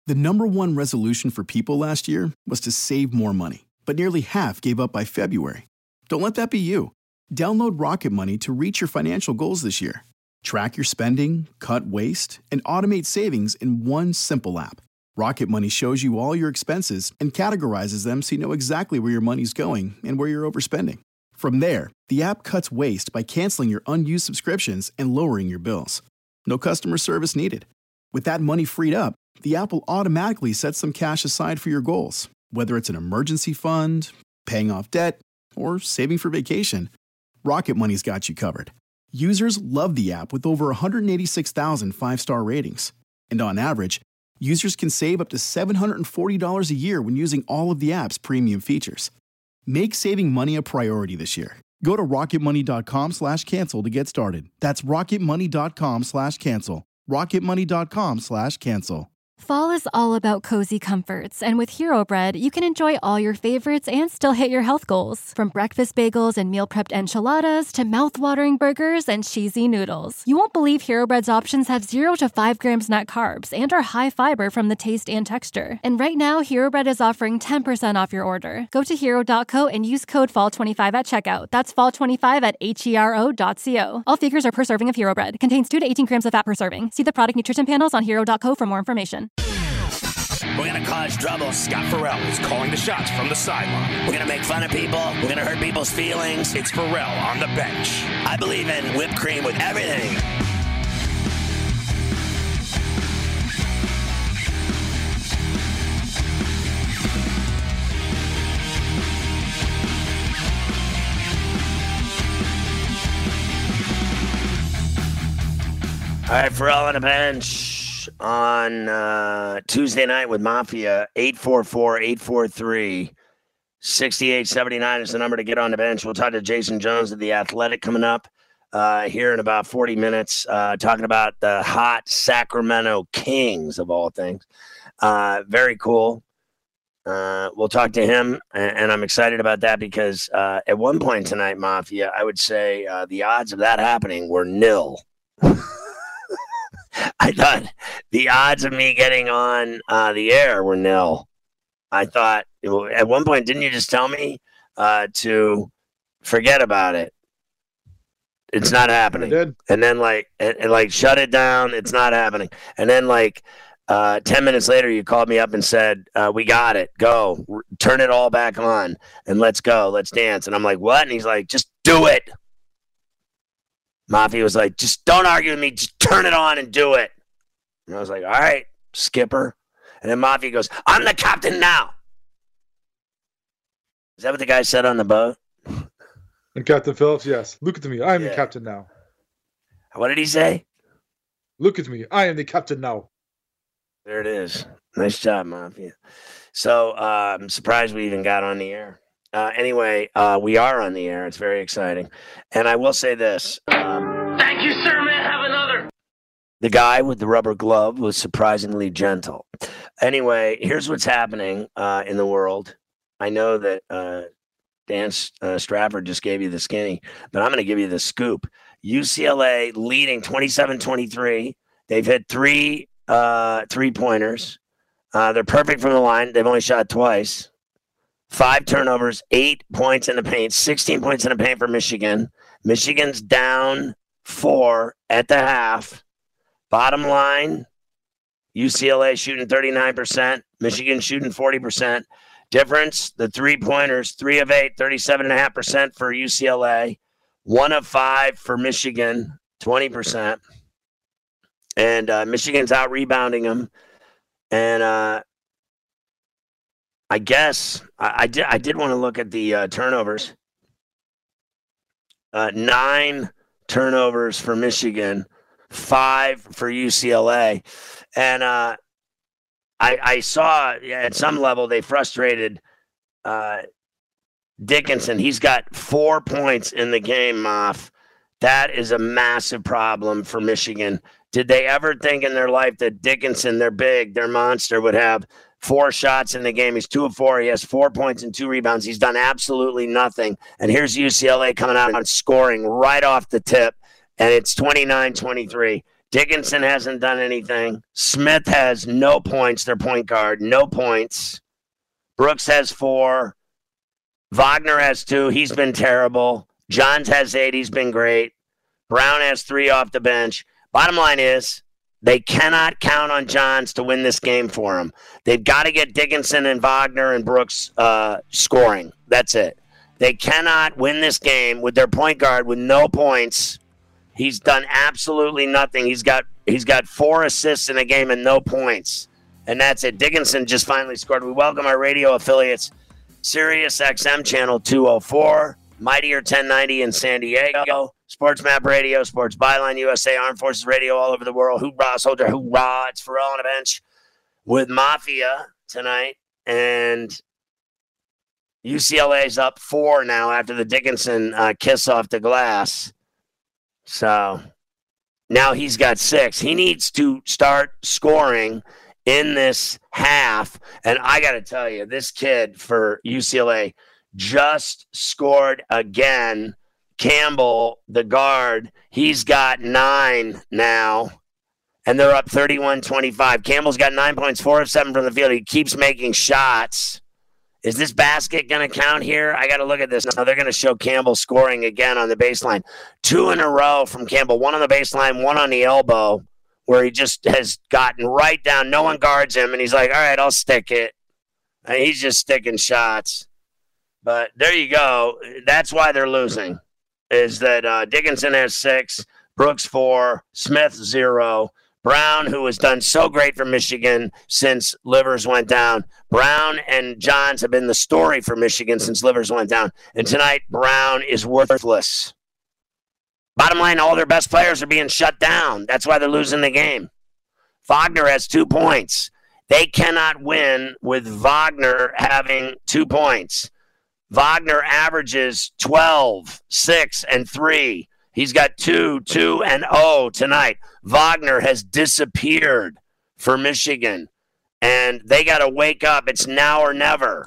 The number one resolution for people last year was to save more money, but nearly half gave up by February. Don't let that be you. Download Rocket Money to reach your financial goals this year. Track your spending, cut waste, and automate savings in one simple app. Rocket Money shows you all your expenses and categorizes them so you know exactly where your money's going and where you're overspending. From there, the app cuts waste by canceling your unused subscriptions and lowering your bills. No customer service needed. With that money freed up, the app will automatically set some cash aside for your goals, whether it's an emergency fund, paying off debt, or saving for vacation. Rocket Money's got you covered. Users love the app with over 186,000 five-star ratings. And on average, users can save up to $740 a year when using all of the app's premium features. Make saving money a priority this year. Go to rocketmoney.com/cancel to get started. That's rocketmoney.com/cancel. rocketmoney.com/cancel. Fall is all about cozy comforts, and with Hero Bread, you can enjoy all your favorites and still hit your health goals. From breakfast bagels and meal-prepped enchiladas to mouth-watering burgers and cheesy noodles. You won't believe Hero Bread's options have 0 to 5 grams net carbs and are high fiber from the taste and texture. And right now, Hero Bread is offering 10% off your order. Go to hero.co and use code FALL25 at checkout. That's FALL25 at HERO.co. All figures are per serving of Hero Bread. Contains 2 to 18 grams of fat per serving. See the product nutrition panels on hero.co for more information. We're going to cause trouble. Scott Farrell is calling the shots from the sideline. We're going to make fun of people. We're going to hurt people's feelings. It's Farrell on the bench. I believe in whipped cream with everything. All right, Farrell on the bench. On Tuesday night with Mafia, 844-843-6879 is the number to get on the bench. We'll talk to Jason Jones of The Athletic coming up here in about 40 minutes, talking about the hot Sacramento Kings, of all things. Very cool. We'll talk to him, and I'm excited about that because at one point tonight, Mafia, I would say the odds of that happening were nil. I thought the odds of me getting on the air were nil. I thought at one point, didn't you just tell me to forget about it? It's not happening. And then like shut it down. It's not happening. And then 10 minutes later, you called me up and said, we got it. Go. Turn it all back on and let's go. Let's dance. And I'm like, what? And he's like, just do it. Mafia was like, just don't argue with me. Just turn it on and do it. And I was like, all right, skipper. And then Mafia goes, I'm the captain now. Is that what the guy said on the boat? And Captain Phillips, yes. Look at me. I am the captain now. What did he say? Look at me. I am the captain now. There it is. Nice job, Mafia. So I'm surprised we even got on the air. Anyway, we are on the air. It's very exciting. And I will say this. Thank you, sir. May I have another? The guy with the rubber glove was surprisingly gentle. Anyway, here's what's happening in the world. I know that Dan Strafford just gave you the skinny, but I'm going to give you the scoop. UCLA leading 27-23. They've hit three three-pointers. They're perfect from the line. They've only shot twice. 5 turnovers, 8 points in the paint, 16 points in the paint for Michigan. Michigan's down 4 at the half. Bottom line, UCLA shooting 39%, Michigan shooting 40%. Difference, the three-pointers, 3 of 8, 37.5% for UCLA. 1 of 5 for Michigan, 20%. And Michigan's out-rebounding them. And I guess I did want to look at the turnovers. 9 turnovers for Michigan, 5 for UCLA. And I saw at some level they frustrated Dickinson. He's got 4 points in the game, Moff. That is a massive problem for Michigan. Did they ever think in their life that Dickinson, their big, their monster, would have 4 shots in the game? He's 2 of 4. He has 4 points and 2 rebounds. He's done absolutely nothing. And here's UCLA coming out and scoring right off the tip. And it's 29-23. Dickinson hasn't done anything. Smith has no points, their point guard, no points. Brooks has 4. Wagner has 2. He's been terrible. Johns has 8. He's been great. Brown has 3 off the bench. Bottom line is they cannot count on Johns to win this game for them. They've got to get Dickinson and Wagner and Brooks scoring. That's it. They cannot win this game with their point guard with no points. He's done absolutely nothing. He's got 4 assists in a game and no points. And that's it. Dickinson just finally scored. We welcome our radio affiliates, Sirius XM Channel 204, Mightier 1090 in San Diego, Sports Map Radio, Sports Byline USA, Armed Forces Radio all over the world. Hoorah, soldier, hoorah. It's Pharrell on a bench with Mafia tonight. And UCLA's up 4 now after the Dickinson kiss off the glass. So now he's got 6. He needs to start scoring in this half. And I got to tell you, this kid for UCLA just scored again. Campbell, the guard, he's got 9 now. And they're up 31-25. Campbell's got 9 points, 4 of 7 from the field. He keeps making shots. Is this basket going to count here? I got to look at this. Now they're going to show Campbell scoring again on the baseline. 2 in a row from Campbell. 1 on the baseline, 1 on the elbow, where he just has gotten right down. No one guards him, and he's like, all right, I'll stick it. And he's just sticking shots. But there you go. That's why they're losing, is that Dickinson has 6, Brooks 4, Smith 0. Brown, who has done so great for Michigan since Livers went down. Brown and Johns have been the story for Michigan since Livers went down. And tonight, Brown is worthless. Bottom line, all their best players are being shut down. That's why they're losing the game. Wagner has 2 points. They cannot win with Wagner having 2 points. Wagner averages 12, 6, and 3. He's got 2, 2, and 0 tonight. Wagner has disappeared for Michigan, and they got to wake up. It's now or never,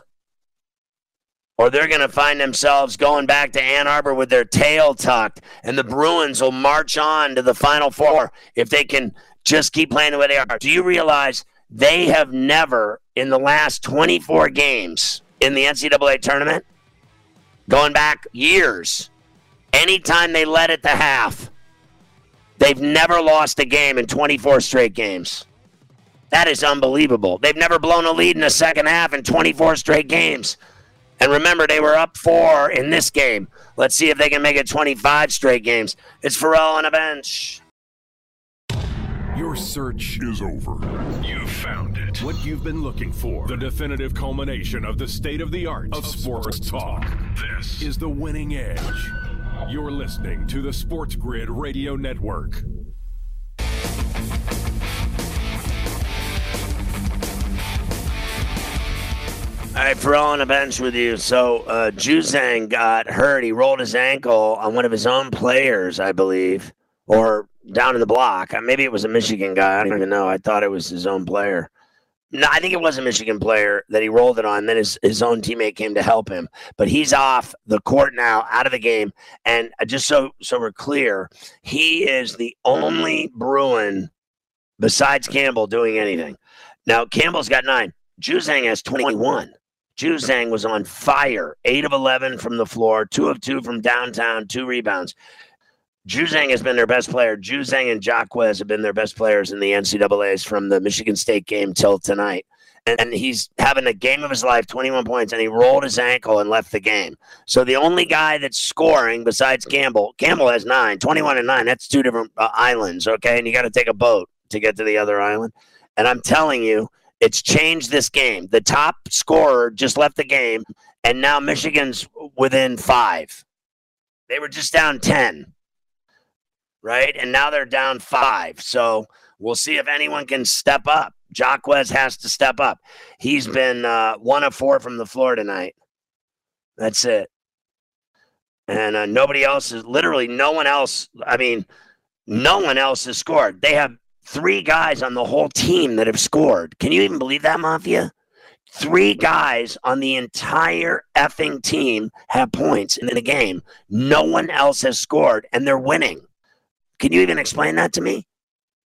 or they're going to find themselves going back to Ann Arbor with their tail tucked, and the Bruins will march on to the Final Four if they can just keep playing the way they are. Do you realize they have never, in the last 24 games in the NCAA tournament, going back years, anytime they led at the half, they've never lost a game in 24 straight games. That is unbelievable. They've never blown a lead in the second half in 24 straight games. And remember, they were up 4 in this game. Let's see if they can make it 25 straight games. It's Pharrell on a bench. Your search is over. You found it. What you've been looking for. The definitive culmination of the state-of-the-art of sports talk. This is The Winning Edge. You're listening to the Sports Grid Radio Network. All right, Pharrell on the bench with you. So Juzang got hurt. He rolled his ankle on one of his own players, I believe, or down in the block. Maybe it was a Michigan guy. I don't even know. I thought it was his own player. No, I think it was a Michigan player that he rolled it on. Then his own teammate came to help him. But he's off the court now, out of the game. And just so we're clear, he is the only Bruin besides Campbell doing anything. Now, Campbell's got 9. Juzang has 21. Juzang was on fire. 8 of 11 from the floor, 2 of 2 from downtown, 2 rebounds. Juzang has been their best player. Juzang and Jacquez have been their best players in the NCAAs from the Michigan State game till tonight. And he's having the game of his life, 21 points, and he rolled his ankle and left the game. So the only guy that's scoring besides Campbell has 9, 21 and 9. That's 2 different islands, okay? And you got to take a boat to get to the other island. And I'm telling you, it's changed this game. The top scorer just left the game, and now Michigan's within 5. They were just down 10. Right? And now they're down 5. So we'll see if anyone can step up. Jacquez has to step up. He's been 1 of 4 from the floor tonight. That's it. And nobody else is, literally no one else. I mean, no one else has scored. They have 3 guys on the whole team that have scored. Can you even believe that, Mafia? 3 guys on the entire effing team have points in the game. No one else has scored, and they're winning. Can you even explain that to me?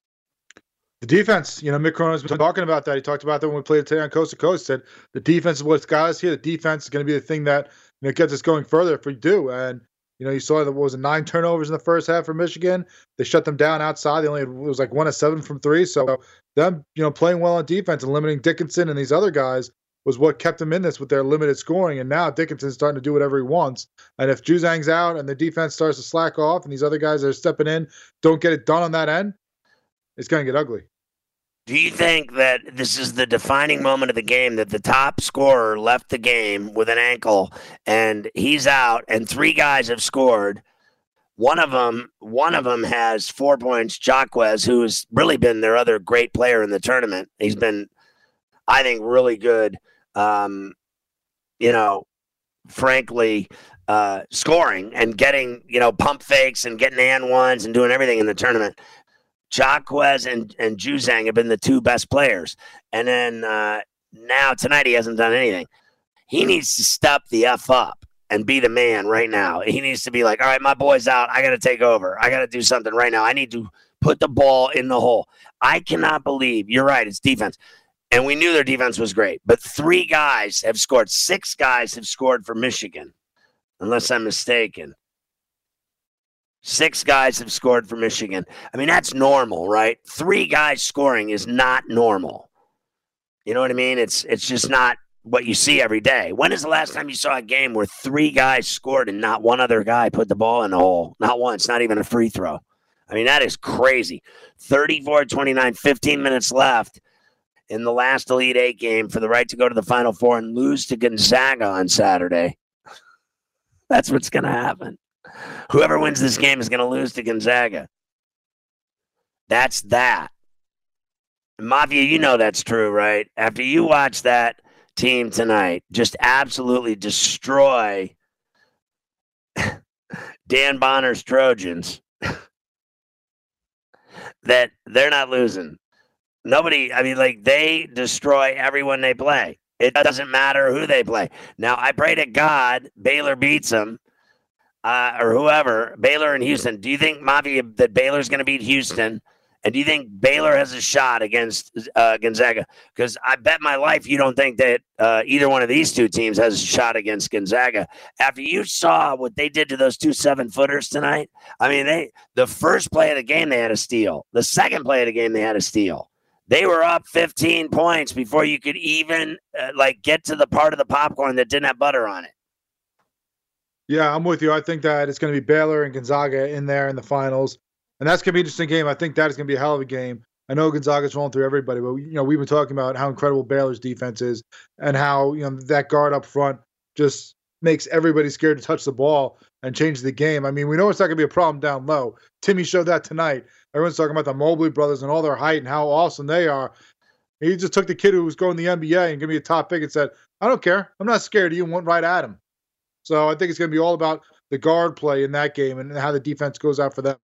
The defense, Mick Cronin's been talking about that. He talked about that when we played today on Coast to Coast. Said the defense is what's got us here. The defense is going to be the thing that gets us going further if we do. And you saw that was 9 turnovers in the first half for Michigan. They shut them down outside. They only it was like 1 of 7 from 3. So them playing well on defense and limiting Dickinson and these other guys was what kept them in this with their limited scoring. And now Dickinson's starting to do whatever he wants. And if Juzang's out and the defense starts to slack off and these other guys that are stepping in don't get it done on that end, it's going to get ugly. Do you think that this is the defining moment of the game, that the top scorer left the game with an ankle and he's out and 3 guys have scored? One of them has 4 points, Jaquez, who's really been their other great player in the tournament. He's been, I think, really good, frankly, scoring and getting, pump fakes and getting and ones and doing everything in the tournament. Jaquez and Juzang have been the 2 best players. And then now tonight he hasn't done anything. He needs to step the F up and be the man right now. He needs to be like, all right, my boy's out. I got to take over. I got to do something right now. I need to put the ball in the hole. I cannot believe, you're right, it's defense. And we knew their defense was great. But 3 guys have scored. 6 guys have scored for Michigan, unless I'm mistaken. 6 guys have scored for Michigan. I mean, that's normal, right? 3 guys scoring is not normal. You know what I mean? It's just not what you see every day. When is the last time you saw a game where 3 guys scored and not one other guy put the ball in the hole? Not once, not even a free throw. I mean, that is crazy. 34-29, 15 minutes left in the last Elite 8 game for the right to go to the Final Four and lose to Gonzaga on Saturday. That's what's going to happen. Whoever wins this game is going to lose to Gonzaga. That's that. Mafia, you know that's true, right? After you watch that team tonight just absolutely destroy Dan Bonner's Trojans, that they're not losing. Nobody, they destroy everyone they play. It doesn't matter who they play. Now, I pray to God Baylor beats them. Or whoever, Baylor and Houston. Do you think, Mafia, that Baylor's going to beat Houston? And do you think Baylor has a shot against Gonzaga? Because I bet my life you don't think that either one of these 2 teams has a shot against Gonzaga. After you saw what they did to those 2 7-footers tonight, I mean, the first play of the game, they had a steal. The second play of the game, they had a steal. They were up 15 points before you could even get to the part of the popcorn that didn't have butter on it. Yeah, I'm with you. I think that it's going to be Baylor and Gonzaga in there in the finals. And that's going to be an interesting game. I think that is going to be a hell of a game. I know Gonzaga's rolling through everybody, but we've been talking about how incredible Baylor's defense is and how that guard up front just makes everybody scared to touch the ball and change the game. I mean, we know it's not going to be a problem down low. Timmy showed that tonight. Everyone's talking about the Mobley brothers and all their height and how awesome they are. He just took the kid who was going to the NBA and gave me a top pick and said, I don't care. I'm not scared of you, and went right at him. So I think it's going to be all about the guard play in that game and how the defense goes out for them.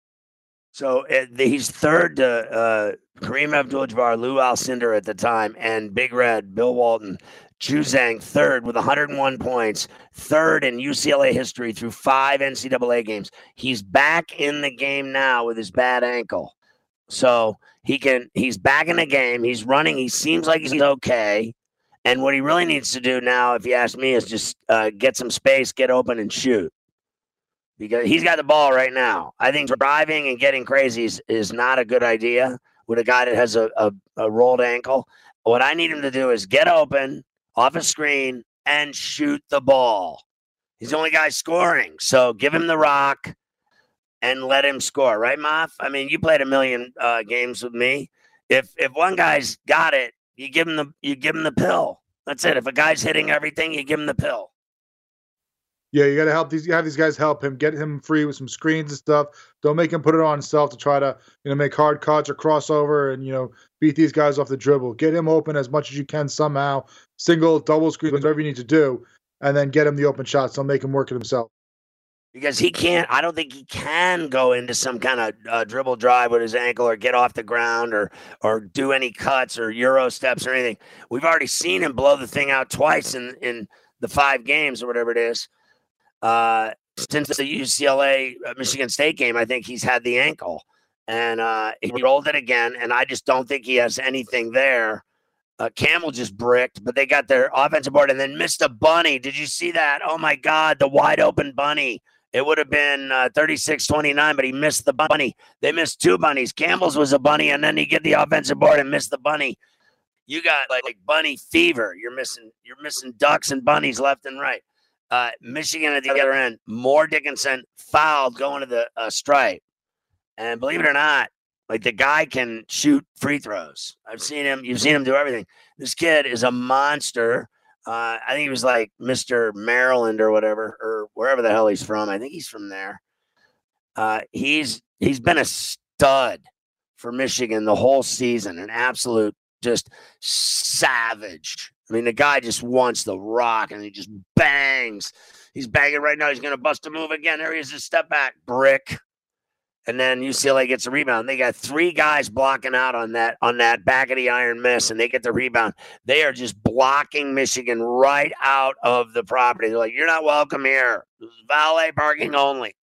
So he's third to Kareem Abdul-Jabbar, Lou Alcindor at the time, and Big Red, Bill Walton. Juzang third with 101 points, third in UCLA history through 5 NCAA games. He's back in the game now with his bad ankle. So he's back in the game. He's running. He seems like he's okay. And what he really needs to do now, if you ask me, is just get some space, get open, and shoot. Because he's got the ball right now. I think driving and getting crazy is not a good idea with a guy that has a rolled ankle. What I need him to do is get open, off a screen, and shoot the ball. He's the only guy scoring. So give him the rock and let him score. Right, Moff? I mean, you played a million games with me. If one guy's got it, you give him the pill. That's it. If a guy's hitting everything, you give him the pill. Yeah, you got to have these guys help him, get him free with some screens and stuff. Don't make him put it on himself to try to, make hard cuts or crossover and, beat these guys off the dribble. Get him open as much as you can somehow. Single, double screen, whatever you need to do, and then get him the open shots. Don't make him work it himself. Because I don't think he can go into some kind of dribble drive with his ankle or get off the ground or do any cuts or Euro steps or anything. We've already seen him blow the thing out twice in the 5 games or whatever it is. Since the UCLA Michigan State game, I think he's had the ankle. and he rolled it again, and I just don't think he has anything there. Campbell just bricked, but they got their offensive board and then missed a bunny. Did you see that? Oh, my God, the wide open bunny. It would have been 36-29, but he missed the bunny. They missed two bunnies. Campbell's was a bunny, and then he get the offensive board and missed the bunny. You got like bunny fever. You're missing ducks and bunnies left and right. Michigan at the other end, Moore Dickinson fouled going to the stripe. And believe it or not, like the guy can shoot free throws. I've seen him. You've seen him do everything. This kid is a monster. I think he was like Mr. Maryland or whatever, or wherever the hell he's from. I think he's from there. He's been a stud for Michigan the whole season, an absolute just savage. I mean, the guy just wants the rock, and he just bangs. He's banging right now. He's going to bust a move again. There he is, a step back, brick. And then UCLA gets a rebound. They got three guys blocking out on that back of the iron miss, and they get the rebound. They are just blocking Michigan right out of the property. They're like, you're not welcome here. This is valet parking only.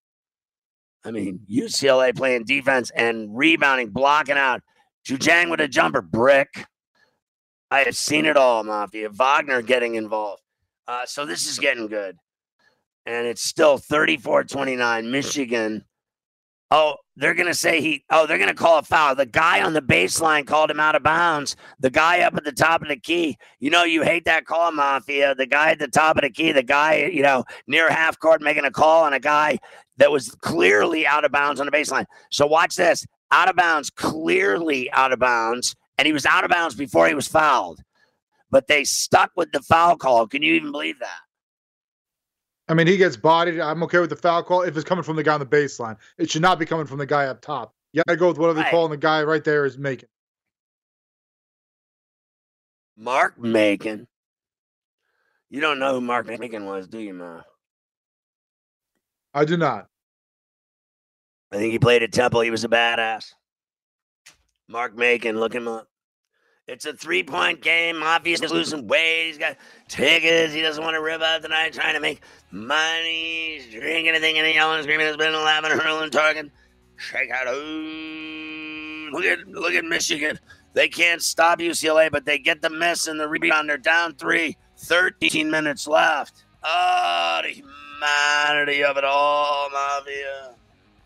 I mean, UCLA playing defense and rebounding, blocking out. Zhujiang with a jumper, brick. I have seen it all, Mafia. Wagner getting involved. So this is getting good. And it's still 34-29, Michigan. Oh, they're going to say they're going to call a foul. The guy on the baseline called him out of bounds. The guy up at the top of the key. You know, you hate that call, Mafia. The guy at the top of the key, the guy, near half court making a call on a guy that was clearly out of bounds on the baseline. So watch this. Out of bounds, clearly out of bounds. And he was out of bounds before he was fouled. But they stuck with the foul call. Can you even believe that? I mean, he gets bodied. I'm okay with the foul call if it's coming from the guy on the baseline. It should not be coming from the guy up top. You got to go with whatever they're calling the guy right there is making. Mark Macon. You don't know who Mark Macon was, do you, Ma? I do not. I think he played at Temple. He was a badass. Mark Macon, look him up. It's a 3-point game. Mafia's losing weight. He's got tickets. He doesn't want to rip out tonight, trying to make money. He's drinking anything and yelling and screaming. It's been 11, hurling, target. Shake out. Ooh. Look at Michigan. They can't stop UCLA, but they get the miss and the rebound. They're down 3. 13 minutes left. Oh, the humanity of it all, Mafia.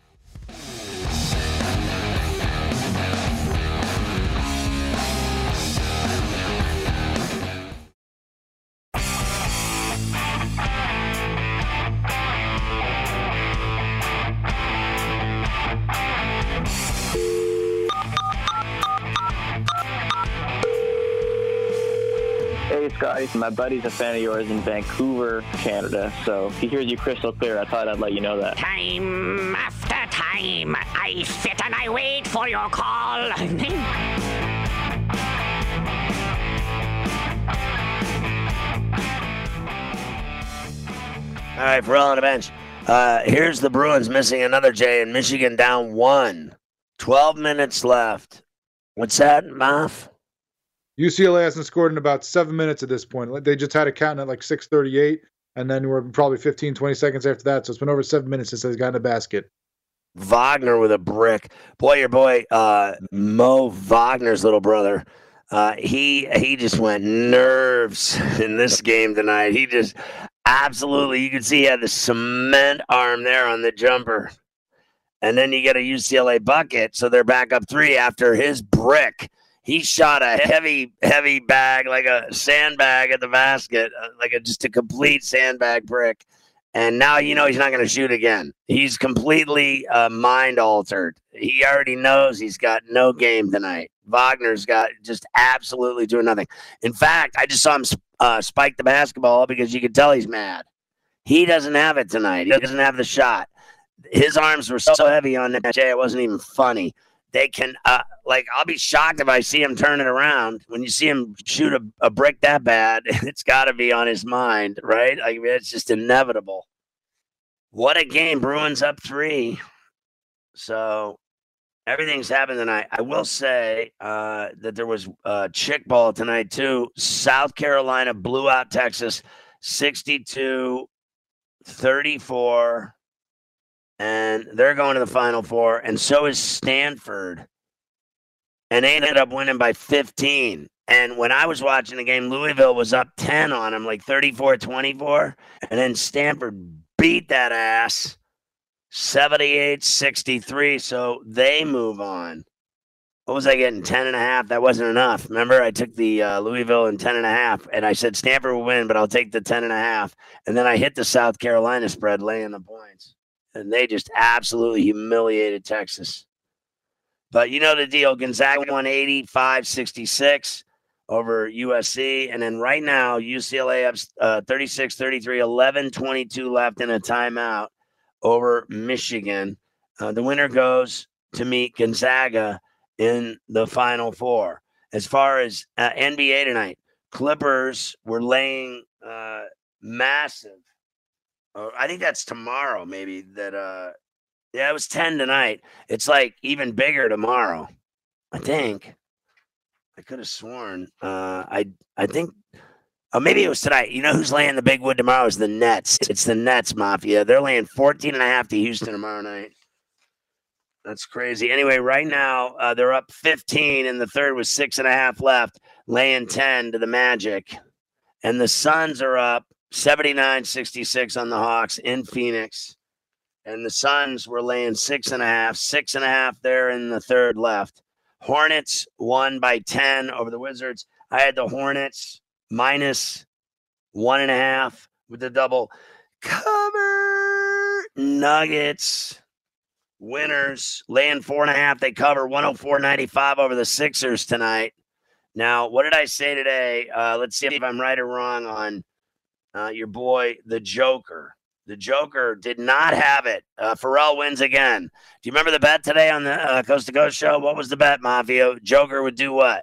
Hey, Scotty. My buddy's a fan of yours in Vancouver, Canada, so he hears you crystal clear. I thought I'd let you know that. Time after time, I sit and I wait for your call. All right, Pharrell on the bench. Here's the Bruins missing another J, and Michigan down 1. 12 minutes left. What's that, Maf? UCLA hasn't scored in about 7 minutes at this point. They just had a count at like 6:38, and then we're probably 15, 20 seconds after that. So it's been over 7 minutes since they've gotten a basket. Wagner with a brick. Boy, your boy, Mo Wagner's little brother, he just went nerves in this game tonight. He just absolutely, you could see he had the cement arm there on the jumper. And then you get a UCLA bucket, so they're back up 3 after his brick. He shot a heavy bag, like a sandbag at the basket, just a complete sandbag brick. And now he's not going to shoot again. He's completely mind altered. He already knows he's got no game tonight. Wagner's got just absolutely doing nothing. In fact, I just saw him spike the basketball because you could tell he's mad. He doesn't have it tonight. He doesn't have the shot. His arms were so heavy on that Jay, it wasn't even funny. They can, I'll be shocked if I see him turn it around. When you see him shoot a brick that bad, it's got to be on his mind, right? It's just inevitable. What a game. Bruins up 3. So everything's happened tonight. I will say that there was chick ball tonight, too. South Carolina blew out Texas 62-34. and they're going to the Final Four, and so is Stanford. And they ended up winning by 15. And when I was watching the game, Louisville was up 10 on them, like 34-24. And then Stanford beat that ass 78-63. So they move on. What was I getting? 10.5. That wasn't enough. Remember, I took the Louisville and 10.5, and I said Stanford will win, but I'll take the 10.5. And then I hit the South Carolina spread, laying the points. And they just absolutely humiliated Texas. But you know the deal. Gonzaga won 85-66 over USC. And then right now, UCLA up 36-33, 11:22 left in a timeout over Michigan. The winner goes to meet Gonzaga in the Final Four. As far as NBA tonight, Clippers were laying massive. I think that's tomorrow, maybe. It was 10 tonight. It's like even bigger tomorrow, I think. I could have sworn. I think. Oh, maybe it was tonight. You know who's laying the big wood tomorrow is the Nets. It's the Nets, Mafia. They're laying 14.5 to Houston tomorrow night. That's crazy. Anyway, right now, they're up 15, and the third was 6.5 left, laying 10 to the Magic. And the Suns are up 79-66 on the Hawks in Phoenix. And the Suns were laying 6.5, 6.5 there in the third left. Hornets won by 10 over the Wizards. I had the Hornets minus 1.5 with the double cover. Nuggets. Winners laying 4.5. They cover 104.95 over the Sixers tonight. Now, what did I say today? Let's see if I'm right or wrong on your boy, the Joker. The Joker did not have it. Pharrell wins again. Do you remember the bet today on the Coast to Coast show? What was the bet, Mafia? Joker would do what?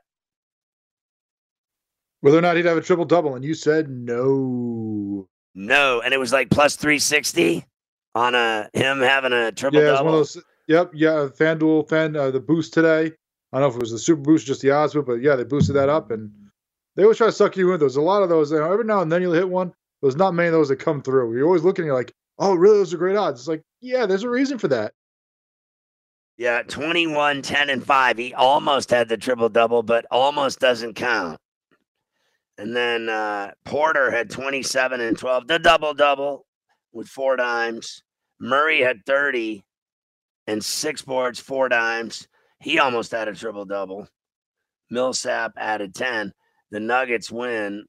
Whether or not he'd have a triple-double, and you said no. No, and it was like plus 360 on him having a triple-double. Yeah, it was one of those. Yep, yeah, FanDuel, the boost today. I don't know if it was the super boost, just the odds, but yeah, they boosted that up, and they always try to suck you in. There's a lot of those. Every now and then you'll hit one. There's not many of those that come through. You're always looking, you're like, oh, really? Those are great odds. It's like, yeah, there's a reason for that. Yeah, 21, 10, and 5. He almost had the triple-double, but almost doesn't count. And then Porter had 27 and 12, the double-double with 4 dimes. Murray had 30 and 6 boards, 4 dimes. He almost had a triple-double. Millsap added 10. The Nuggets win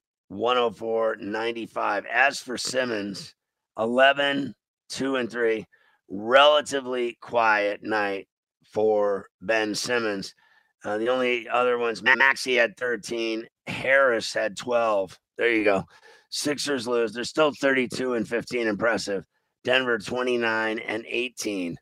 104-95. As for Simmons, 11, 2, and 3. Relatively quiet night for Ben Simmons. The only other ones, Maxey had 13. Harris had 12. There you go. Sixers lose. They're still 32 and 15. Impressive. Denver 29 and 18.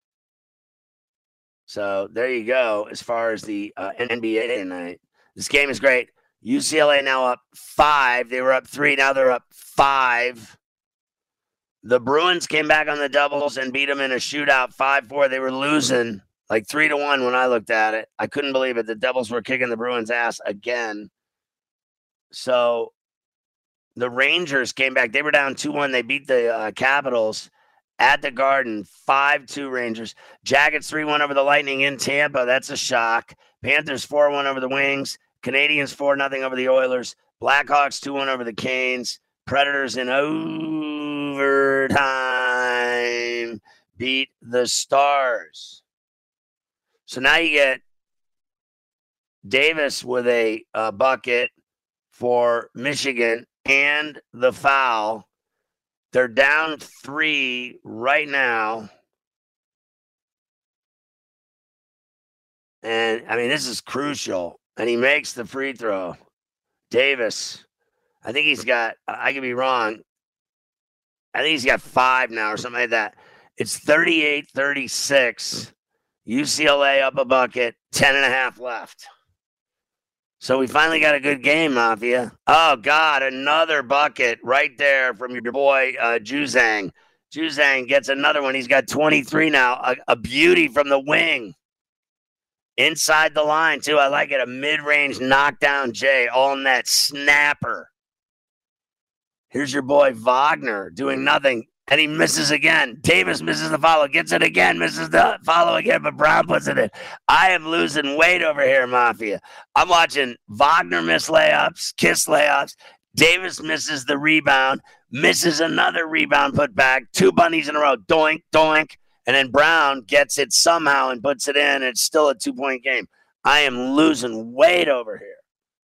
So there you go. As far as the NBA tonight, this game is great. UCLA now up 5. They were up 3. Now they're up 5. The Bruins came back on the doubles and beat them in a shootout 5-4. They were losing like 3-1 when I looked at it. I couldn't believe it. The Devils were kicking the Bruins' ass again. So the Rangers came back. They were down 2-1. They beat the Capitals at the Garden, 5-2 Rangers. Jackets 3-1 over the Lightning in Tampa. That's a shock. Panthers 4-1 over the Wings. Canadians 4-0 over the Oilers. Blackhawks 2-1 over the Canes. Predators in overtime beat the Stars. So now you get Davis with a bucket for Michigan and the foul. They're down 3 right now. And, I mean, this is crucial. And he makes the free throw. Davis, I think he's got, I could be wrong. I think he's got 5 now or something like that. It's 38-36. UCLA up a bucket, 10.5 left. So we finally got a good game, Mafia. Oh, God, another bucket right there from your boy, Juzang. Juzang gets another one. He's got 23 now. A beauty from the wing. Inside the line, too. I like it. A mid-range knockdown J, all net snapper. Here's your boy Wagner doing nothing. And he misses again. Davis misses the follow, gets it again, misses the follow again, but Brown puts it in. I am losing weight over here, Mafia. I'm watching Wagner miss layups, Kiss layups. Davis misses the rebound, misses another rebound put back, 2 bunnies in a row, doink, doink. And then Brown gets it somehow and puts it in. It's still a 2-point game. I am losing weight over here.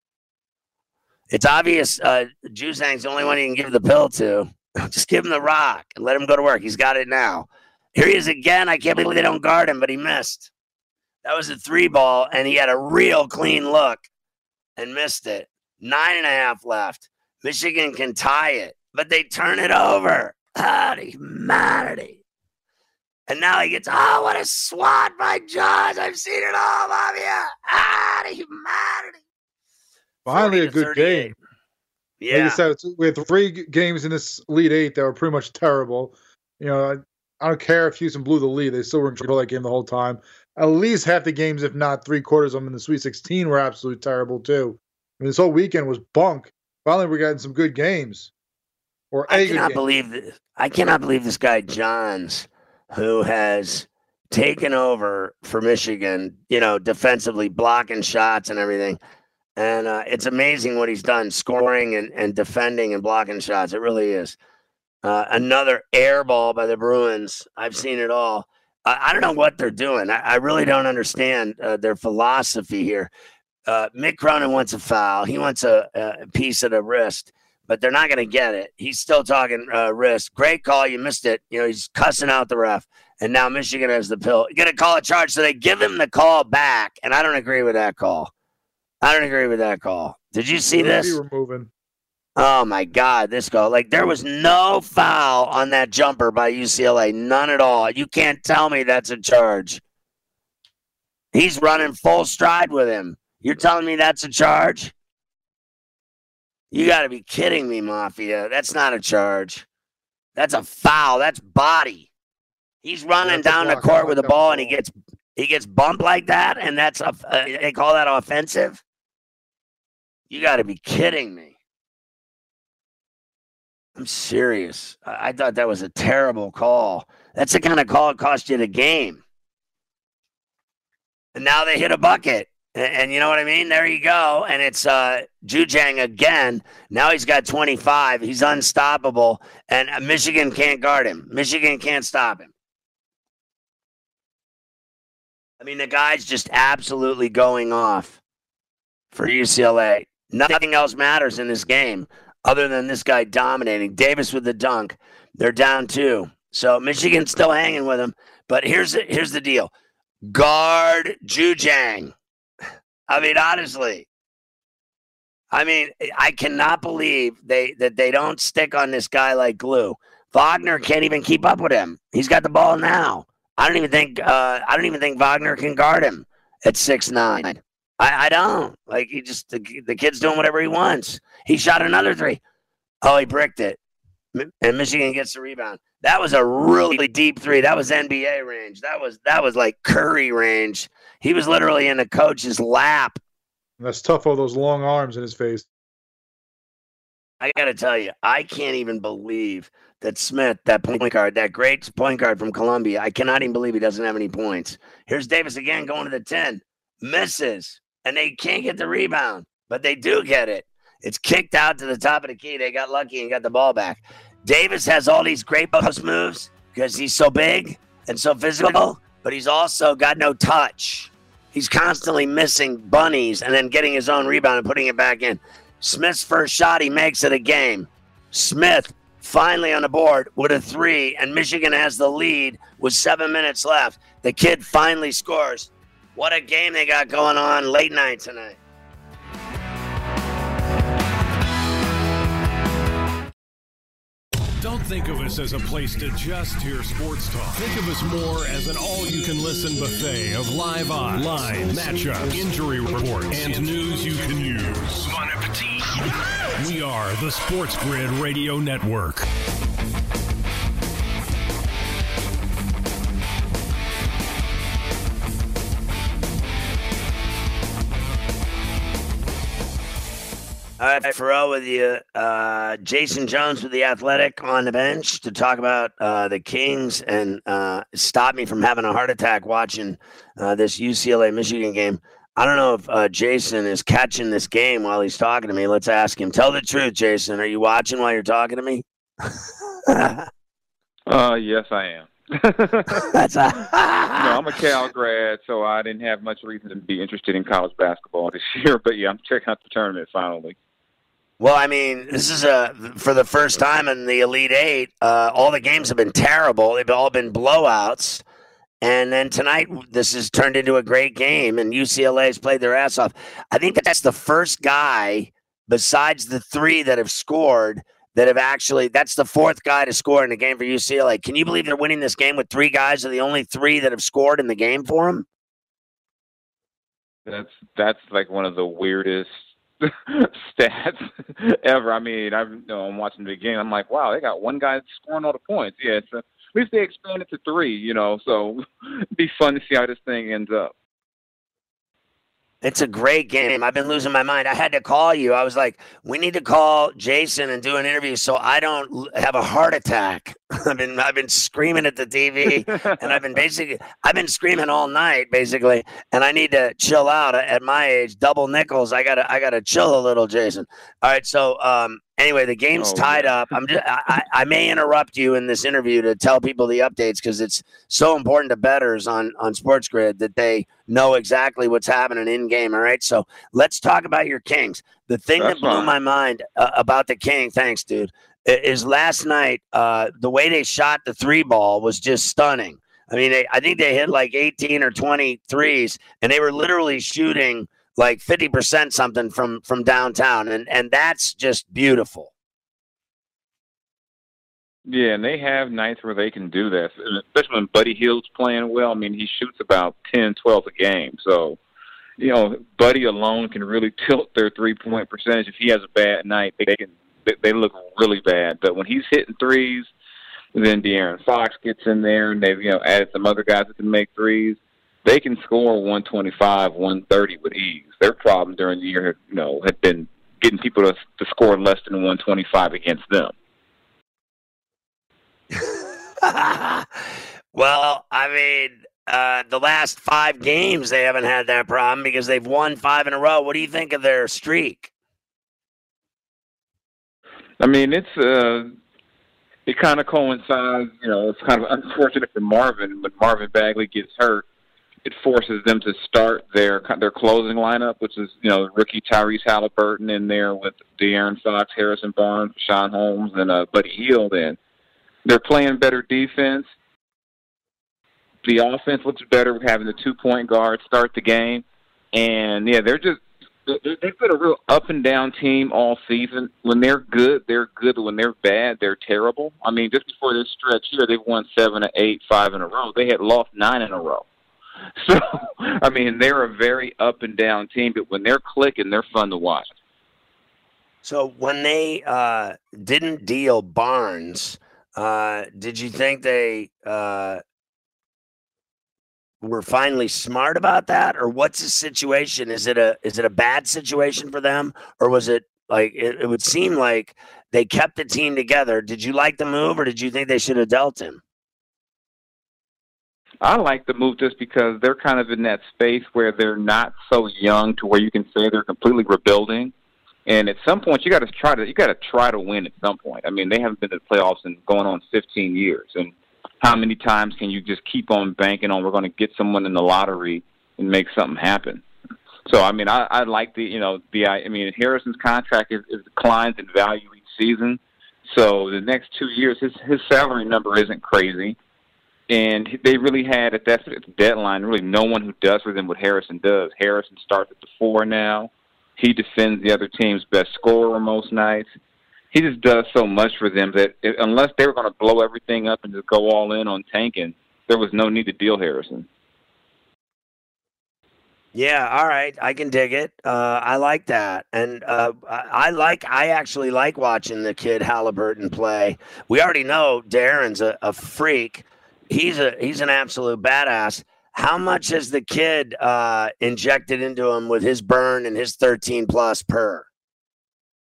It's obvious Juzang's the only one you can give the pill to. Just give him the rock and let him go to work. He's got it now. Here he is again. I can't believe they don't guard him, but he missed. That was a 3-ball, and he had a real clean look and missed it. 9.5 left. Michigan can tie it, but they turn it over. Ah, the humanity. And now he gets, what a swat by Josh. I've seen it all, Mafia. Ah, the humanity. Finally, a good game. Yeah. Like I said, we had 3 games in this Elite 8 that were pretty much terrible. You know, I don't care if Houston blew the lead. They still were in control of that game the whole time. At least half the games, if not 3/4 of them in the Sweet 16 were absolutely terrible, too. I mean, this whole weekend was bunk. Finally, we're getting some good games. I cannot believe this guy, Johns, who has taken over for Michigan, defensively, blocking shots and everything. And it's amazing what he's done, scoring and defending and blocking shots. It really is. Another air ball by the Bruins. I've seen it all. I don't know what they're doing. I really don't understand their philosophy here. Mick Cronin wants a foul. He wants a piece of the wrist, but they're not going to get it. He's still talking wrist. Great call. You missed it. He's cussing out the ref. And now Michigan has the pill. You're going to call a charge. So they give him the call back. And I don't agree with that call. Did you see this? Oh, my God, this goal. There was no foul on that jumper by UCLA. None at all. You can't tell me that's a charge. He's running full stride with him. You're telling me that's a charge? You got to be kidding me, Mafia. That's not a charge. That's a foul. That's body. He's running down the court with the ball, and he gets bumped like that, and that's they call that offensive? You got to be kidding me. I'm serious. I thought that was a terrible call. That's the kind of call that cost you the game. And now they hit a bucket. And you know what I mean? There you go. And it's Juzang again. Now he's got 25. He's unstoppable. And Michigan can't guard him. Michigan can't stop him. I mean, the guy's just absolutely going off for UCLA. Nothing else matters in this game other than this guy dominating. Davis with the dunk. They're down 2. So Michigan's still hanging with him. But here's the deal. Guard Juzang. I mean, honestly. I cannot believe that they don't stick on this guy like glue. Wagner can't even keep up with him. He's got the ball now. I don't even think Wagner can guard him at 6'9". I don't. The kid's doing whatever he wants. He shot another 3. Oh, he bricked it. And Michigan gets the rebound. That was a really deep 3. That was NBA range. That was like Curry range. He was literally in the coach's lap. That's tough, all those long arms in his face. I got to tell you, I can't even believe that Smith, that point guard, that great point guard from Columbia, I cannot even believe he doesn't have any points. Here's Davis again going to the 10. Misses. And they can't get the rebound, but they do get it. It's kicked out to the top of the key. They got lucky and got the ball back. Davis has all these great post moves because he's so big and so physical, but he's also got no touch. He's constantly missing bunnies and then getting his own rebound and putting it back in. Smith's first shot, he makes it a game. Smith finally on the board with a 3, and Michigan has the lead with 7 minutes left. The kid finally scores. What a game they got going on late night tonight. Don't think of us as a place to just hear sports talk. Think of us more as an all-you-can-listen buffet of live odds, line, matchups, injury reports, and news you can use. Bon appetit. We are the Sports Grid Radio Network. All right, Pharrell with you. Jason Jones with The Athletic on the bench to talk about the Kings and stop me from having a heart attack watching this UCLA-Michigan game. I don't know if Jason is catching this game while he's talking to me. Let's ask him. Tell the truth, Jason. Are you watching while you're talking to me? Yes, I am. That's I'm a Cal grad, so I didn't have much reason to be interested in college basketball this year. But, yeah, I'm checking out the tournament finally. Well, I mean, this is for the first time in the Elite Eight. All the games have been terrible. They've all been blowouts. And then tonight, this has turned into a great game, and UCLA's played their ass off. I think that's the first guy, besides the three that have scored, that have actually – that's the fourth guy to score in the game for UCLA. Can you believe they're winning this game with three guys are the only three that have scored in the game for them? That's like one of the weirdest stats ever. I mean, I'm watching the game. I'm like, wow, they got one guy scoring all the points. Yeah, at least they expanded to three, so it'd be fun to see how this thing ends up. It's a great game. I've been losing my mind. I had to call you. I was like, we need to call Jason and do an interview so I don't have a heart attack. I've been screaming at the TV, and I've been screaming all night basically, and I need to chill out. At my age, double nickels. I gotta chill a little, Jason. All right, so anyway, the game's tied up. I may interrupt you in this interview to tell people the updates because it's so important to bettors on Sports Grid that they know exactly what's happening in game. All right, so let's talk about your Kings. The thing that blew my mind about the King, thanks, dude, is last night the way they shot the three ball was just stunning. I mean, I think they hit like 18 or 20 threes, and they were literally shooting like 50% something from downtown, and that's just beautiful. Yeah, and they have nights where they can do that, especially when Buddy Hield's playing well. I mean, he shoots about 10, 12 a game. So, Buddy alone can really tilt their three-point percentage. If he has a bad night, they look really bad. But when he's hitting threes, then De'Aaron Fox gets in there, and they've added some other guys that can make threes. They can score 125, 130 with ease. Their problem during the year, had been getting people to score less than 125 against them. Well, I mean, the last 5 games they haven't had that problem because they've won 5 in a row. What do you think of their streak? I mean, it kind of coincides. It's kind of unfortunate for Marvin when Marvin Bagley gets hurt. It forces them to start their closing lineup, which is rookie Tyrese Halliburton in there with De'Aaron Fox, Harrison Barnes, Sean Holmes, and Buddy Hield in. They're playing better defense. The offense looks better with having the 2-point guard start the game. And, yeah, they've been a real up-and-down team all season. When they're good, they're good. When they're bad, they're terrible. I mean, just before this stretch here, they've won 7 or 8, 5 in a row. They had lost 9 in a row. So, I mean, they're a very up-and-down team. But when they're clicking, they're fun to watch. So when they didn't deal Barnes – did you think they were finally smart about that, or what's the situation? Is it a bad situation for them, or was it like it would seem like they kept the team together? Did you like the move, or did you think they should have dealt him? I like the move just because they're kind of in that space where they're not so young to where you can say they're completely rebuilding. And at some point, you got to try to win at some point. I mean, they haven't been to the playoffs in going on 15 years. And how many times can you just keep on banking on we're going to get someone in the lottery and make something happen? So, I mean, I like Harrison's contract is declines in value each season. So the next 2 years, his salary number isn't crazy. And they really had at that deadline really no one who does for them what Harrison does. Harrison starts at the 4 now. He defends the other team's best scorer most nights. He just does so much for them that unless they were going to blow everything up and just go all in on tanking, there was no need to deal Harrison. Yeah, all right. I can dig it. I like that. And I actually like watching the kid Halliburton play. We already know De'Aaron's a freak. He's an absolute badass. How much has the kid injected into him with his burn and his 13 plus per?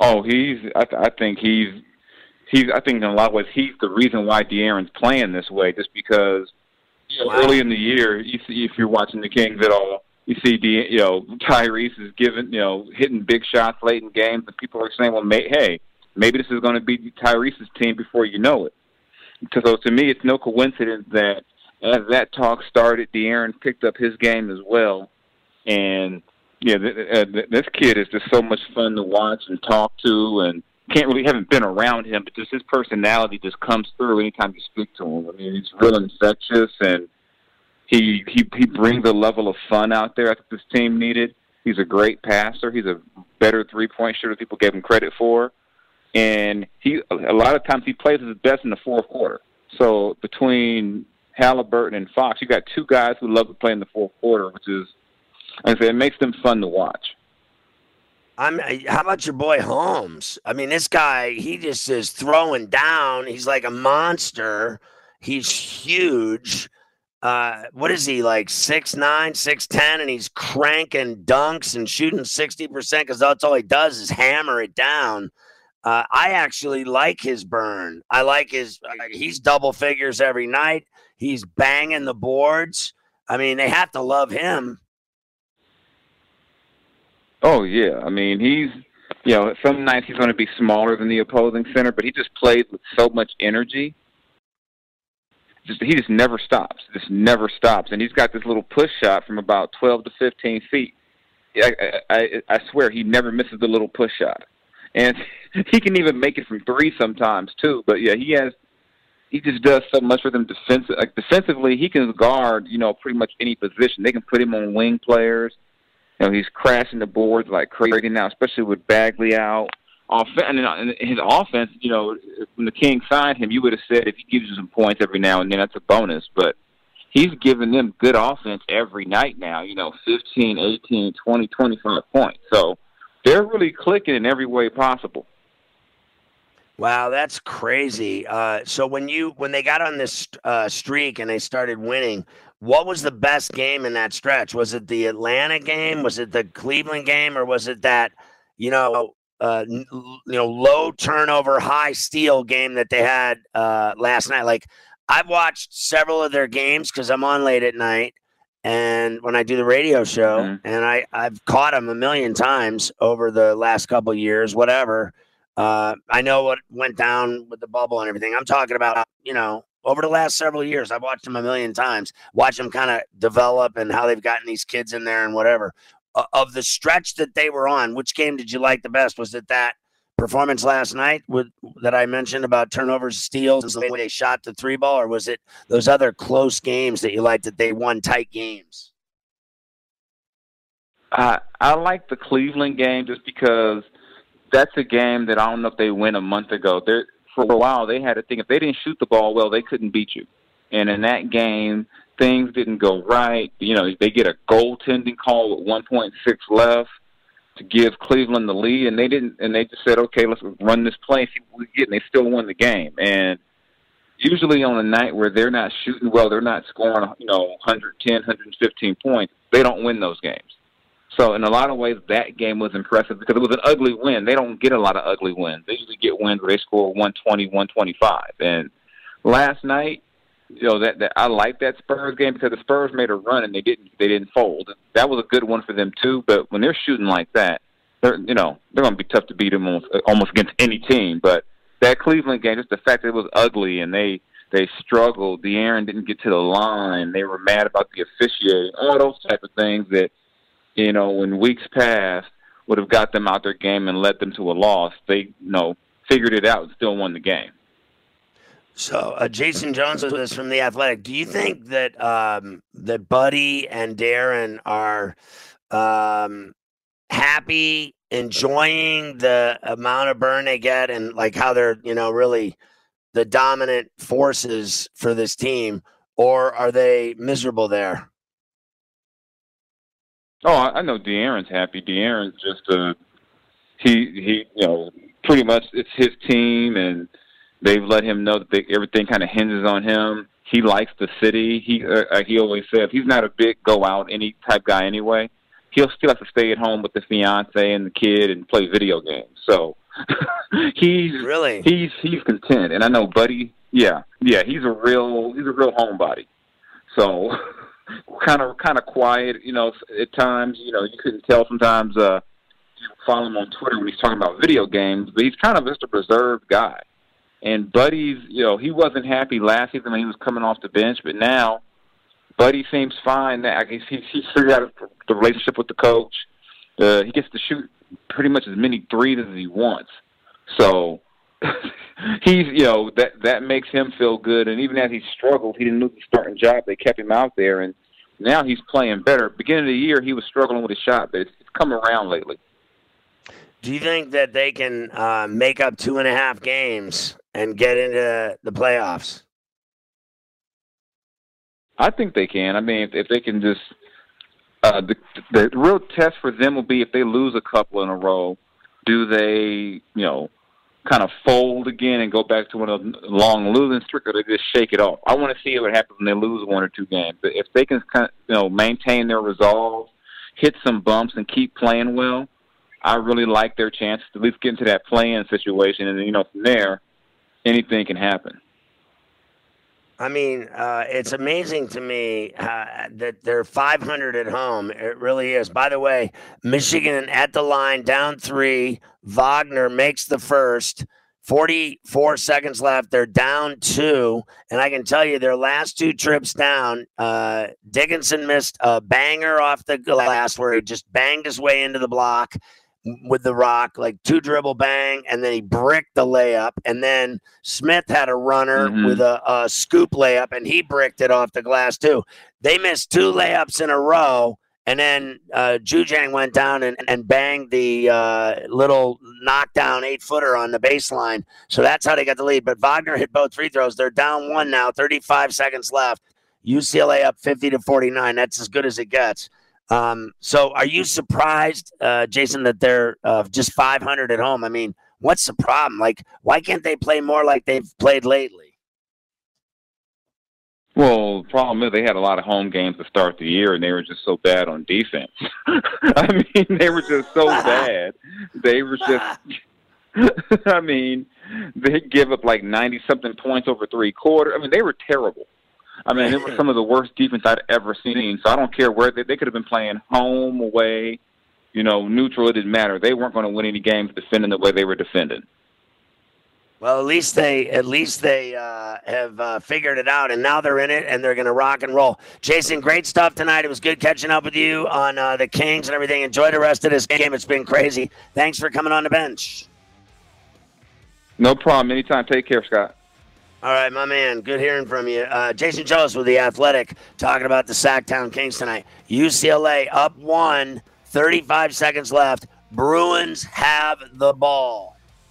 Oh, I think I think in a lot of ways he's the reason why De'Aaron's playing this way. Just because early in the year, you see, if you're watching the Kings at all, you see Tyrese is hitting big shots late in games, and people are saying, well, maybe this is going to be Tyrese's team before you know it. So to me, it's no coincidence that as that talk started, De'Aaron picked up his game as well. And, this kid is just so much fun to watch and talk to, and haven't been around him, but just his personality just comes through anytime you speak to him. I mean, he's real infectious, and he brings a level of fun out there I think this team needed. He's a great passer. He's a better three-point shooter than people gave him credit for. And a lot of times he plays his best in the fourth quarter. So between Halliburton and Fox, you got two guys who love to play in the fourth quarter, which is, like I said, it makes them fun to watch. How about your boy Holmes? I mean, this guy, he just is throwing down. He's like a monster. He's huge. What is he, like 6'9", 6'10", and he's cranking dunks and shooting 60% because that's all he does is hammer it down. I actually like his burn. I like he's double figures every night. He's banging the boards. I mean, they have to love him. Oh, yeah. I mean, he's, some nights he's going to be smaller than the opposing center, but he just plays with so much energy. He just never stops. And he's got this little push shot from about 12 to 15 feet. I swear he never misses the little push shot. And he can even make it from three sometimes, too. But, yeah, he just does so much for them defensively. He can guard, pretty much any position. They can put him on wing players. He's crashing the boards like crazy now, especially with Bagley out. And his offense, when the Kings signed him, you would have said if he gives you some points every now and then, that's a bonus. But he's giving them good offense every night now, 15, 18, 20, 25 points. So they're really clicking in every way possible. Wow, that's crazy. So when they got on this streak and they started winning, what was the best game in that stretch? Was it the Atlanta game? Was it the Cleveland game? Or was it that, low turnover, high steal game that they had last night? Like, I've watched several of their games because I'm on late at night and when I do the radio show, and I've caught them a million times over the last couple of years, whatever. I know what went down with the bubble and everything. I'm talking about, over the last several years, I've watched them a million times, watch them kind of develop and how they've gotten these kids in there and whatever. Of the stretch that they were on, which game did you like the best? Was it that performance last night that I mentioned about turnovers, steals, and the way they shot the three ball, or was it those other close games that you liked that they won tight games? I like the Cleveland game just because that's a game that I don't know if they win a month ago. For a while, they had a thing. If they didn't shoot the ball well, they couldn't beat you. And in that game, things didn't go right. They get a goaltending call with 1.6 left to give Cleveland the lead, and they didn't. And they just said, "Okay, let's run this play and see what we get." And they still won the game. And usually on a night where they're not shooting well, they're not scoring, 110, 115 points. They don't win those games. So in a lot of ways, that game was impressive because it was an ugly win. They don't get a lot of ugly wins. They usually get wins where they score 120, 125. And last night, that I like that Spurs game because the Spurs made a run and they didn't fold. That was a good one for them too. But when they're shooting like that, they're going to be tough to beat them almost against any team. But that Cleveland game, just the fact that it was ugly and they struggled. De'Aaron didn't get to the line. They were mad about the officiating. All those type of things that, when weeks past would have got them out their game and led them to a loss. They, figured it out and still won the game. So Jason Jones with us from The Athletic. Do you think that that Buddy and De'Aaron are happy, enjoying the amount of burn they get and like how they're, really the dominant forces for this team, or are they miserable there? Oh, I know De'Aaron's happy. De'Aaron's just he pretty much it's his team, and they've let him know that everything kind of hinges on him. He likes the city. He always says he's not a big go out any type guy anyway. He'll still have to stay at home with the fiance and the kid and play video games. So he's content. And I know Buddy, he's a real homebody. So kind of quiet, at times, you couldn't tell sometimes, you follow him on Twitter when he's talking about video games, but he's kind of just a reserved guy. And Buddy's, he wasn't happy last season when he was coming off the bench, but now Buddy seems fine. Now he's figured out the relationship with the coach. He gets to shoot pretty much as many threes as he wants. So he's, that makes him feel good. And even as he struggled, he didn't lose the starting job. They kept him out there, and now he's playing better. Beginning of the year, he was struggling with his shot, but it's come around lately. Do you think that they can make up 2.5 games and get into the playoffs? I think they can. I mean, if they can just the real test for them will be if they lose a couple in a row. Do they, kind of fold again and go back to one of the long losing streak, or they just shake it off? I want to see what happens when they lose 1 or 2 games. But if they can, maintain their resolve, hit some bumps, and keep playing well, I really like their chances to at least get into that play-in situation. And then, from there, anything can happen. I mean, it's amazing to me that they're 500 at home. It really is. By the way, Michigan at the line, down 3. Wagner makes the first. 44 seconds left. They're down 2. And I can tell you their last 2 trips down, Dickinson missed a banger off the glass where he just banged his way into the block with the rock, like 2 dribble bang, and then he bricked the layup. And then Smith had a runner with a scoop layup, and he bricked it off the glass too. They missed 2 layups in a row, and then Jujang went down and banged the little knockdown 8-footer on the baseline. So that's how they got the lead. But Wagner hit both free throws. They're down 1 now, 35 seconds left. UCLA up 50-49. That's as good as it gets. So are you surprised, Jason, that they're just 500 at home? I mean, what's the problem? Like, why can't they play more like they've played lately? Well, the problem is they had a lot of home games to start the year, and they were just so bad on defense. I mean, they were just so bad. They were just – I mean, they give up like 90-something points over 3 quarters. I mean, they were terrible. I mean, it was some of the worst defense I'd ever seen. So I don't care where they could have been playing home, away, neutral. It didn't matter. They weren't going to win any games defending the way they were defending. Well, at least they have figured it out, and now they're in it, and they're going to rock and roll. Jason, great stuff tonight. It was good catching up with you on the Kings and everything. Enjoy the rest of this game. It's been crazy. Thanks for coming on the bench. No problem. Anytime. Take care, Scott. All right, my man. Good hearing from you. Jason Jones with The Athletic talking about the Sacktown Kings tonight. UCLA up 1, 35 seconds left. Bruins have the ball.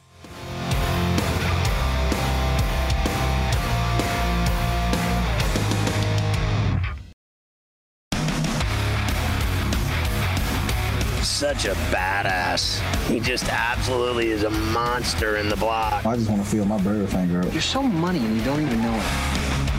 Such a badass. He just absolutely is a monster in the block. I just want to feel my bird finger up. You're so money and you don't even know it.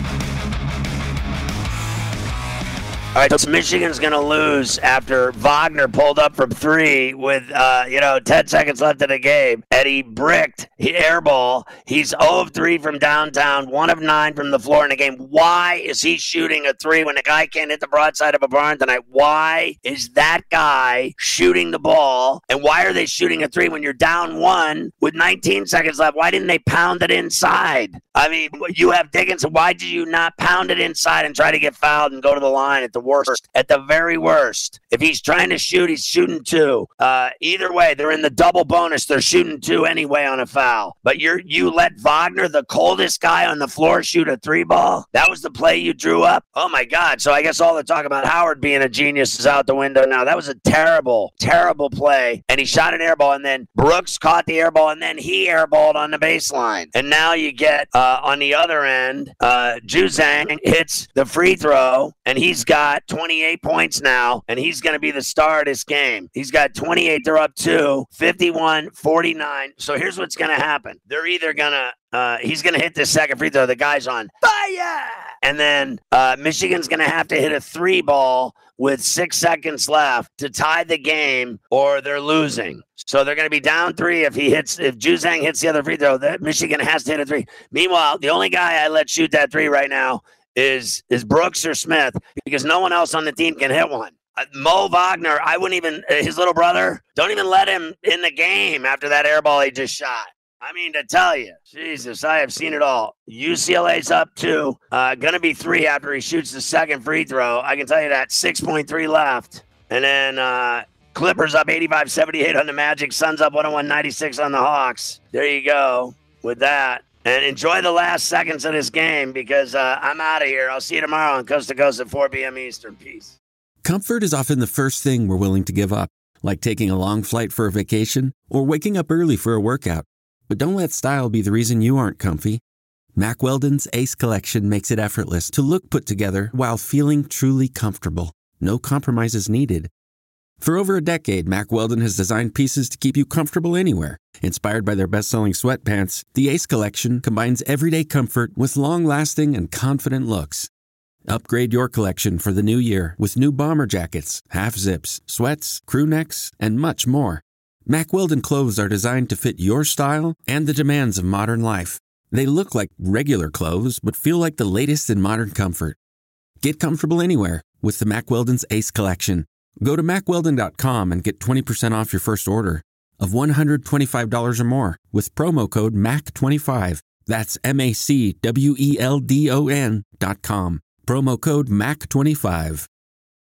All right, so Michigan's going to lose after Wagner pulled up from 3 with, 10 seconds left in the game. And he bricked, airball. He's 0 of 3 from downtown, 1 of 9 from the floor in the game. Why is he shooting a 3 when the guy can't hit the broadside of a barn tonight? Why is that guy shooting the ball? And why are they shooting a 3 when you're down 1 with 19 seconds left? Why didn't they pound it inside? I mean, you have Dickinson. Why did you not pound it inside and try to get fouled and go to the line at the worst, at the very worst? If he's trying to shoot, he's shooting 2. Either way, they're in the double bonus. They're shooting 2 anyway on a foul. But you let Wagner, the coldest guy on the floor, shoot a 3 ball? That was the play you drew up? Oh, my God. So I guess all the talk about Howard being a genius is out the window now. That was a terrible, terrible play. And he shot an air ball, and then Brooks caught the air ball, and then he airballed on the baseline. And now you get, on the other end, Juzang hits the free throw, and he's got 28 points now, and he's going to be the star of this game. He's got 28. They're up 2, 51-49. So here's what's going to happen. They're either going to he's going to hit this second free throw. The guy's on fire. And then Michigan's going to have to hit a 3 ball with 6 seconds left to tie the game, or they're losing. So they're going to be down 3 if Juzang hits the other free throw. That Michigan has to hit a 3. Meanwhile, the only guy I let shoot that 3 right now is Brooks or Smith, because no one else on the team can hit one. Mo Wagner, I wouldn't even, his little brother, don't even let him in the game after that air ball he just shot. I mean, to tell you, Jesus, I have seen it all. UCLA's up 2, going to be 3 after he shoots the second free throw. I can tell you that, 6.3 left. And then Clippers up 85-78 on the Magic. Suns up 101-96 on the Hawks. There you go with that. And enjoy the last seconds of this game, because I'm out of here. I'll see you tomorrow on Coast to Coast at 4 p.m. Eastern. Peace. Comfort is often the first thing we're willing to give up, like taking a long flight for a vacation or waking up early for a workout. But don't let style be the reason you aren't comfy. Mack Weldon's Ace Collection makes it effortless to look put together while feeling truly comfortable. No compromises needed. For over a decade, Mack Weldon has designed pieces to keep you comfortable anywhere. Inspired by their best-selling sweatpants, the Ace Collection combines everyday comfort with long-lasting and confident looks. Upgrade your collection for the new year with new bomber jackets, half-zips, sweats, crew necks, and much more. Mack Weldon clothes are designed to fit your style and the demands of modern life. They look like regular clothes, but feel like the latest in modern comfort. Get comfortable anywhere with the Mack Weldon's Ace Collection. Go to MackWeldon.com and get 20% off your first order of $125 or more with promo code MAC25. That's MACWELDON.com. Promo code MAC25.